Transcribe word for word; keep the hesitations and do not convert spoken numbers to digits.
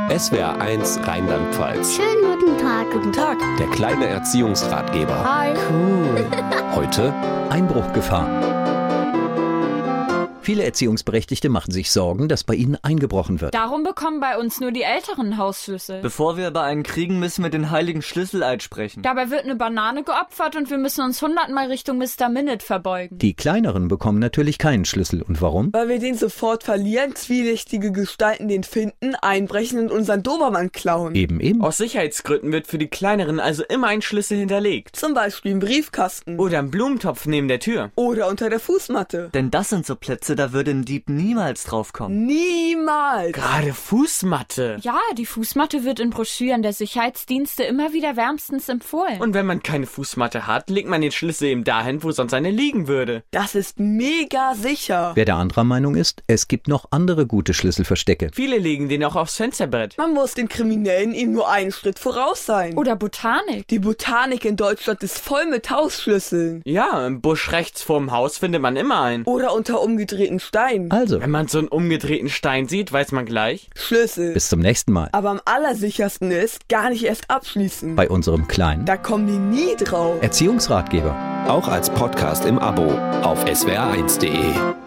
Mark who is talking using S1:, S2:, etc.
S1: S W R eins Rheinland-Pfalz.
S2: Schönen guten Tag.
S3: Guten Tag.
S1: Der kleine Erziehungsratgeber.
S3: Hi. Cool.
S1: Heute
S4: Einbruchgefahr. Viele Erziehungsberechtigte machen sich Sorgen, dass bei ihnen eingebrochen wird.
S5: Darum bekommen bei uns nur die Älteren Hausschlüssel.
S6: Bevor wir über einen kriegen, müssen wir den heiligen Schlüsseleid sprechen.
S5: Dabei wird eine Banane geopfert und wir müssen uns hundertmal Richtung Mister Minute verbeugen.
S4: Die Kleineren bekommen natürlich keinen Schlüssel. Und warum?
S3: Weil wir den sofort verlieren, zwielichtige Gestalten den finden, einbrechen und unseren Dobermann klauen.
S4: Eben eben.
S7: Aus Sicherheitsgründen wird für die Kleineren also immer ein Schlüssel hinterlegt.
S3: Zum Beispiel im Briefkasten.
S7: Oder im Blumentopf neben der Tür.
S3: Oder unter der Fußmatte.
S6: Denn das sind so Plätze, da würde ein Dieb niemals draufkommen.
S3: Niemals!
S7: Gerade Fußmatte.
S5: Ja, die Fußmatte wird in Broschüren der Sicherheitsdienste immer wieder wärmstens empfohlen.
S7: Und wenn man keine Fußmatte hat, legt man den Schlüssel eben dahin, wo sonst eine liegen würde.
S3: Das ist mega sicher.
S4: Wer der anderer Meinung ist, es gibt noch andere gute Schlüsselverstecke.
S7: Viele legen den auch aufs Fensterbrett.
S3: Man muss den Kriminellen eben nur einen Schritt voraus sein.
S5: Oder Botanik.
S3: Die Botanik in Deutschland ist voll mit Hausschlüsseln.
S7: Ja, im Busch rechts vorm Haus findet man immer einen.
S3: Oder unter umgedrehten Steinen.
S4: Also,
S7: Wenn man so einen umgedrehten Stein sieht, weiß man gleich.
S3: Schlüssel.
S4: bis zum nächsten Mal
S3: Aber am allersichersten ist, gar nicht erst abschließen.
S4: bei unserem kleinen
S3: Da kommen die nie drauf.
S4: Erziehungsratgeber.
S1: auch als Podcast im Abo auf S W R eins punkt de.